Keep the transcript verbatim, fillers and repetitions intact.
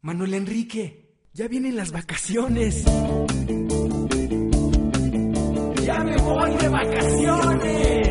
Manuel Enrique, ya vienen las vacaciones. ¡Ya me voy de vacaciones!